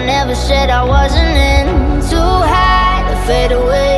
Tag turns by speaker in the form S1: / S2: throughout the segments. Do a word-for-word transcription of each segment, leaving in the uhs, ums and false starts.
S1: I never said I wasn't in. Too high to fade away,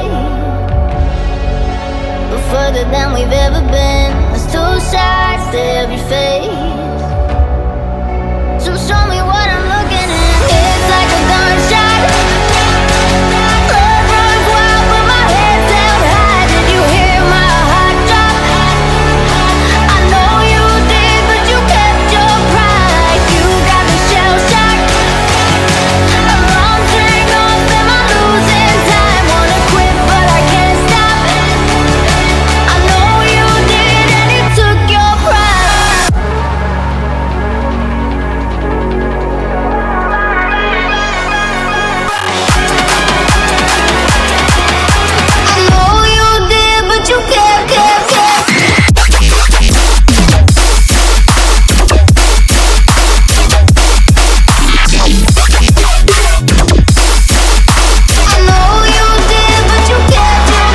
S1: but further than we've ever been. There's two sides to every face, so show me what I'm looking at. It's like a gunshot. Blood runs wild, but my head's held high. Did you hear my heart drop? I know you did, but you kept your pride. You got me shell-shocked. Alarms ring off, am I losing time? Wanna quit, but I can't stop. I know you did, and it took your pride. I know you did, but you kept, kept, kept. I know you did, but you kept your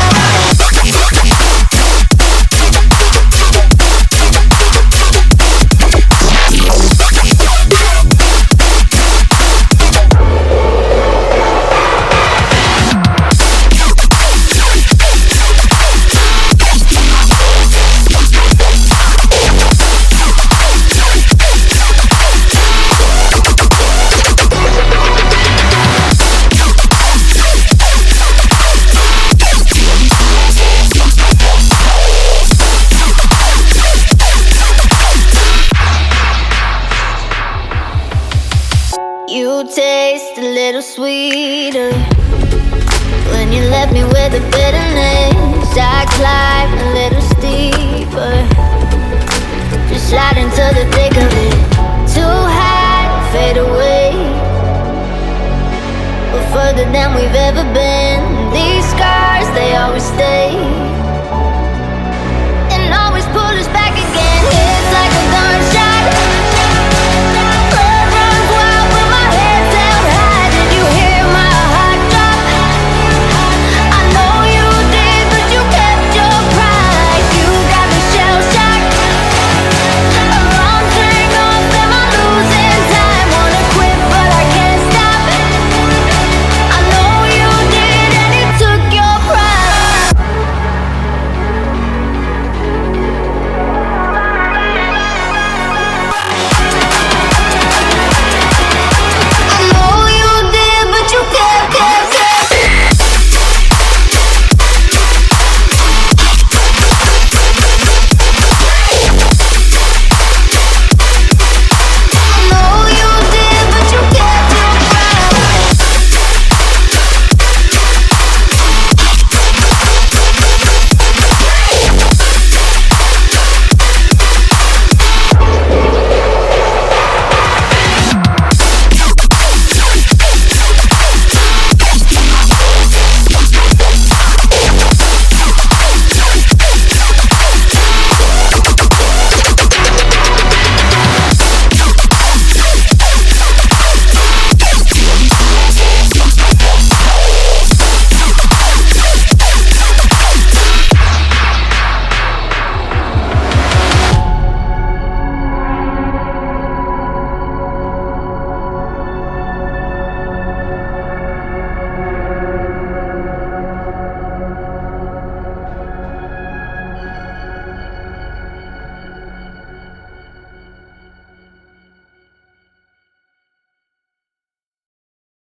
S1: You taste a little sweeter when you left me with a bitterness. I climb a little steeper, just slide into the thick of it. Too high to fade away, but further than we've ever been. These scars, they always stay.